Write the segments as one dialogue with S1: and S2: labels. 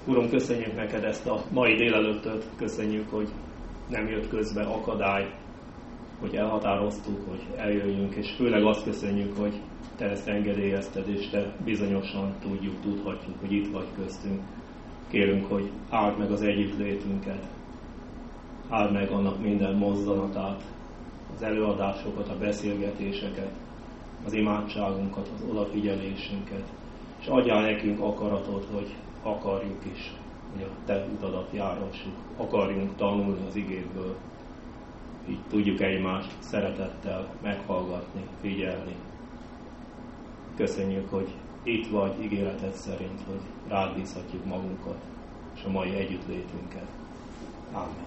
S1: Uram, köszönjük neked ezt a mai délelőttöt, köszönjük, hogy nem jött közbe akadály, hogy elhatároztuk, hogy eljöjjünk, és főleg azt köszönjük, hogy te ezt engedélyezted, és te bizonyosan tudhatjuk, hogy itt vagy köztünk. Kérünk, hogy áld meg az együttlétünket, áld meg annak minden mozzanatát, az előadásokat, a beszélgetéseket, az imádságunkat, az odafigyelésünket, és adjál nekünk akaratot, hogy akarjuk is, hogy a te utadat járhassuk, akarjunk tanulni az igédből, így tudjuk egymást szeretettel meghallgatni, figyelni. Köszönjük, hogy itt vagy ígéreted szerint, hogy rád bízhatjuk magunkat és a mai együttlétünket. Ámen.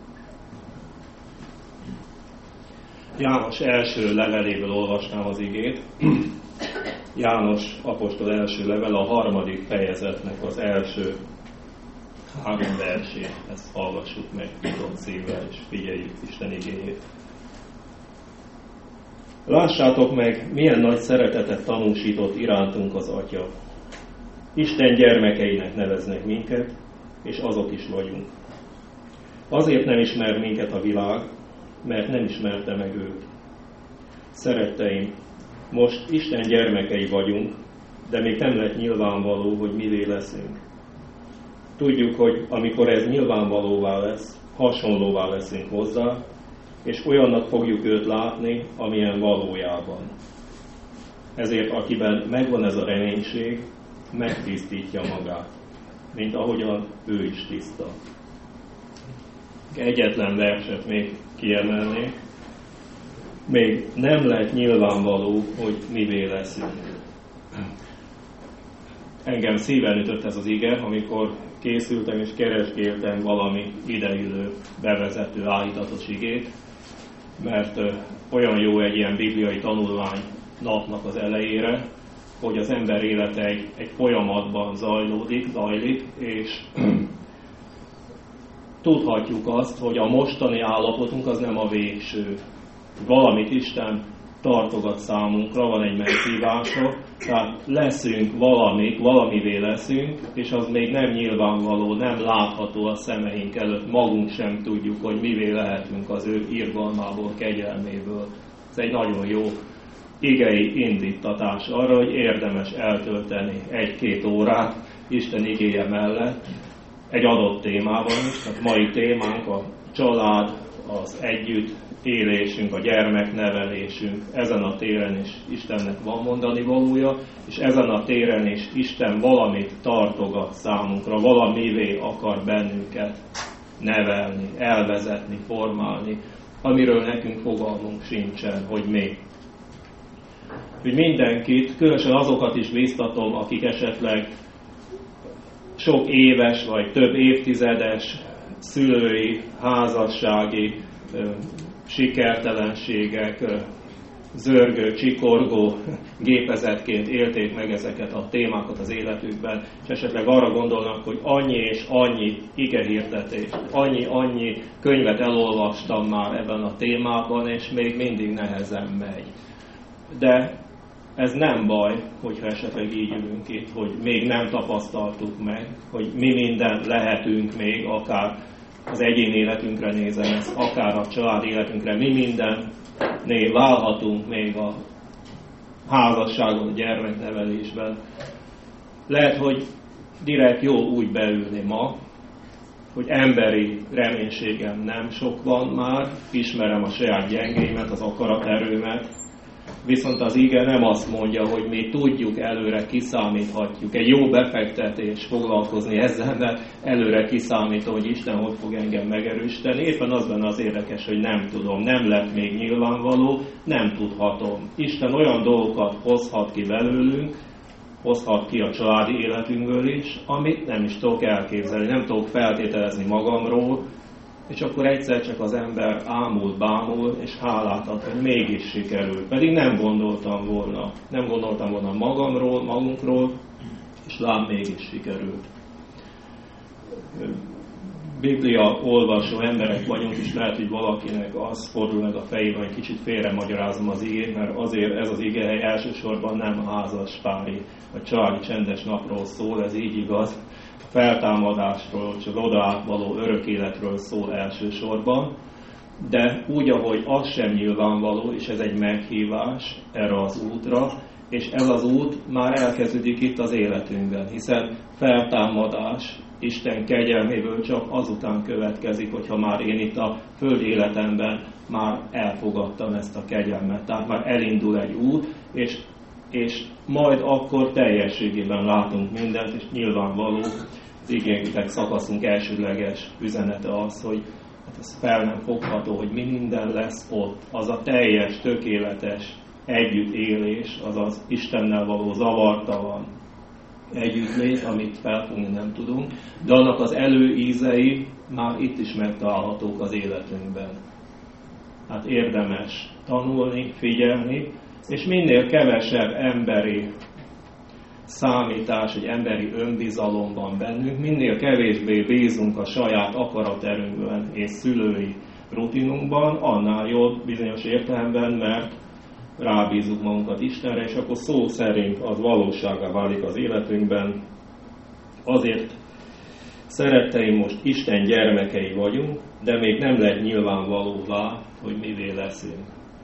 S1: János első leveléből olvasnám az igét. János apostol első level, a 3. fejezetnek az első 3 versét. Ezt hallgassuk meg nyitott szívvel, és figyeljük Isten igéjét. Lássátok meg, milyen nagy szeretetet tanúsított irántunk az Atya. Isten gyermekeinek neveznek minket, és azok is vagyunk. Azért nem ismer minket a világ, mert nem ismerte meg őt. Szeretteim, most Isten gyermekei vagyunk, de még nem lett nyilvánvaló, hogy mivé leszünk. Tudjuk, hogy amikor ez nyilvánvalóvá lesz, hasonlóvá leszünk hozzá, és olyannak fogjuk őt látni, amilyen valójában. Ezért akiben megvan ez a reménység, megtisztítja magát, mint ahogyan ő is tiszta. Egyetlen verset még kiemelnék. Még nem lett nyilvánvaló, hogy mivé leszünk. Engem szíven ütött ez az ige, amikor készültem és keresgéltem valami ideillő, bevezető, állítatos igét, mert olyan jó egy ilyen bibliai tanulmány napnak az elejére, hogy az ember élete egy folyamatban zajlik, és tudhatjuk azt, hogy a mostani állapotunk az nem a végső. Valamit Isten tartogat számunkra, van egy meghívása, tehát leszünk valamivé leszünk, és az még nem nyilvánvaló, nem látható a szemeink előtt, magunk sem tudjuk, hogy mivé lehetünk az ő irgalmából, kegyelméből. Ez egy nagyon jó igei indítatás arra, hogy érdemes eltölteni 1-2 órát Isten igéje mellett egy adott témában is. Tehát mai témánk a család, az együtt élésünk, a gyermeknevelésünk, ezen a téren is Istennek van mondani valója, és ezen a téren is Isten valamit tartogat számunkra, valamivé akar bennünket nevelni, elvezetni, formálni, amiről nekünk fogalmunk sincsen, hogy mi. Hogy mindenkit, különösen azokat is biztatom, akik esetleg sok éves vagy több évtizedes szülői, házassági sikertelenségek, zörgő, csikorgó gépezetként élték meg ezeket a témákat az életükben, és esetleg arra gondolnak, hogy annyi és annyi igehirdetést, annyi könyvet elolvastam már ebben a témában, és még mindig nehezen megy. De ez nem baj, hogyha esetleg így ülünk itt, hogy még nem tapasztaltuk meg, hogy mi minden lehetünk még, akár az egyén életünkre nézem ezt, akár a család életünkre, mi mindennél válhatunk még a házasságon, a gyermeknevelésben. Lehet, hogy direkt jó úgy beülni ma, hogy emberi reménységem nem sok van már, ismerem a saját gyengéimet, az akaraterőmet, viszont az ige nem azt mondja, hogy mi tudjuk, előre kiszámíthatjuk. Egy jó befektetés foglalkozni ezzel, mert előre kiszámítom, hogy Isten hogy fog engem megerősíteni. Éppen az benne az érdekes, hogy nem tudom, nem lett még nyilvánvaló, nem tudhatom. Isten olyan dolgokat hozhat ki belőlünk, hozhat ki a családi életünkből is, amit nem is tudok elképzelni, nem tudok feltételezni magamról, és akkor egyszer csak az ember bámul, és hálát ad, hogy mégis sikerült. Pedig nem gondoltam volna magamról, magunkról, és lám mégis sikerült. Biblia olvasó emberek vagyunk, és lehet, hogy valakinek az fordul meg a fejében, hogy kicsit félre magyarázom az igét, mert azért ez az igehely elsősorban nem házaspári, vagy családi csendes napról szól, ez így igaz. A feltámadásról, csak oda átvaló örök életről szól elsősorban, de úgy, ahogy az sem nyilvánvaló, és ez egy meghívás erre az útra, és ez az út már elkezdődik itt az életünkben, hiszen feltámadás Isten kegyelméből csak azután következik, hogyha már én itt a föld életemben már elfogadtam ezt a kegyelmet. Tehát már elindul egy út, és majd akkor teljességében látunk mindent, és nyilvánvaló az igények szakaszunk elsődleges üzenete az, hogy hát ez fel nem fogható, hogy minden lesz ott. Az a teljes, tökéletes együttélés, azaz Istennel való zavartalan együttlét, amit felfogni nem tudunk, de annak az előízei már itt is megtalálhatók az életünkben. Hát érdemes tanulni, figyelni, és minél kevesebb emberi számítás, egy emberi önbizalom van bennünk, minél kevésbé bízunk a saját akaraterőnkben és szülői rutinunkban, annál jobb bizonyos értelemben, mert rábízunk magunkat Istenre, és akkor szó szerint az valósággá válik az életünkben. Azért, szeretteim, most Isten gyermekei vagyunk, de még nem lett nyilvánvalóvá, hogy mivé leszünk.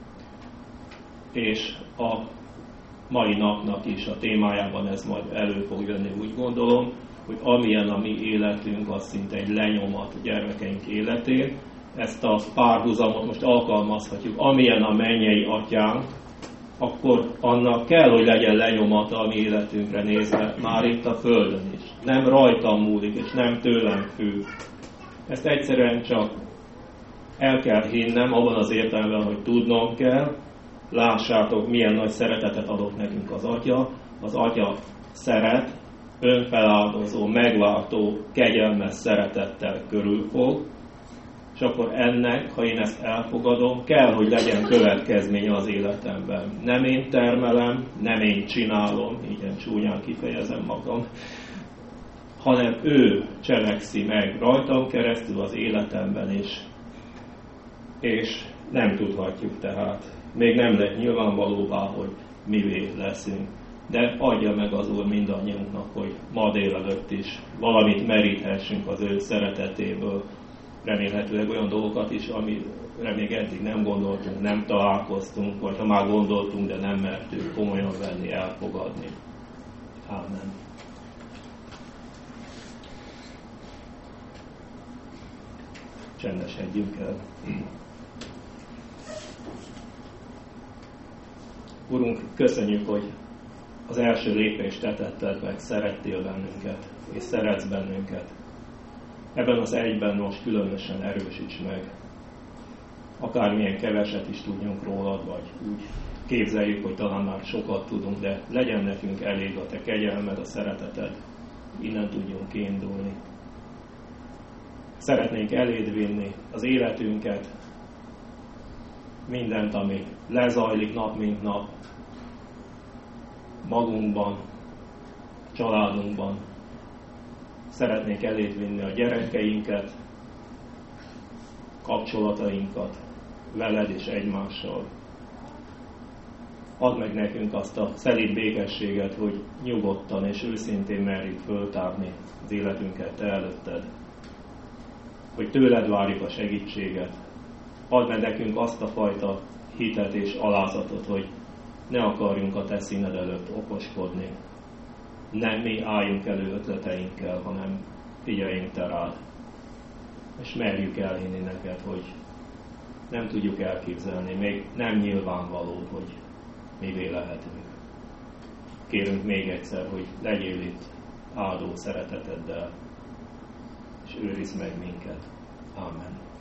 S1: És a mai napnak is a témájában ez majd elő fog jönni, úgy gondolom, hogy amilyen a mi életünk, az szinte egy lenyomat a gyermekeink életén. Ezt a párhuzamot most alkalmazhatjuk, amilyen a mennyei atyánk, akkor annak kell, hogy legyen lenyomata a mi életünkre nézve, már itt a földön is. Nem rajtam múlik, és nem tőlem függ. Ezt egyszerűen csak el kell hinnem, abban az értelemben, hogy tudnom kell. Lássátok, milyen nagy szeretetet adott nekünk az Atya. Az Atya szeret, önfeláldozó, megváltó, kegyelmes szeretettel körülfog, és akkor ennek, ha én ezt elfogadom, kell, hogy legyen következménye az életemben. Nem én termelem, nem én csinálom, így csúnyán kifejezem magam, hanem ő cselekszi meg rajtam keresztül az életemben is. És nem tudhatjuk tehát. Még nem lett nyilvánvalóvá, hogy mivé leszünk. De adja meg az Úr mindannyiunknak, hogy ma délelőtt is valamit meríthessünk az ő szeretetéből, remélhetőleg olyan dolgokat is, amire még eddig nem gondoltunk, nem találkoztunk, vagy ha már gondoltunk, de nem mertünk komolyan venni, elfogadni. Ámen. Csendesedjünk el. Urunk, köszönjük, hogy az első lépést tetted meg, szerettél bennünket, és szeretsz bennünket. Ebben az egyben most különösen erősíts meg. Akármilyen keveset is tudjunk rólad, vagy úgy képzeljük, hogy talán már sokat tudunk, de legyen nekünk elég a te kegyelmed, a szereteted, innen tudjunk kiindulni. Szeretnénk eléd vinni az életünket, mindent, ami lezajlik nap mint nap, magunkban, családunkban. Szeretnénk eléd vinni a gyerekeinket, kapcsolatainkat veled és egymással. Add meg nekünk azt a szelíd békességet, hogy nyugodtan és őszintén merjük föltárni az életünket te előtted. Hogy tőled várjuk a segítséget. Add meg nekünk azt a fajta hitet és alázatot, hogy ne akarjunk a te színed előtt okoskodni. Nem mi álljunk elő ötleteinkkel, hanem figyeljünk te rád. És merjük elhinni neked, hogy nem tudjuk elképzelni, még nem nyilvánvaló, hogy mivé lehetünk. Kérünk még egyszer, hogy legyél itt áldó szereteteddel, és őrizd meg minket. Ámen.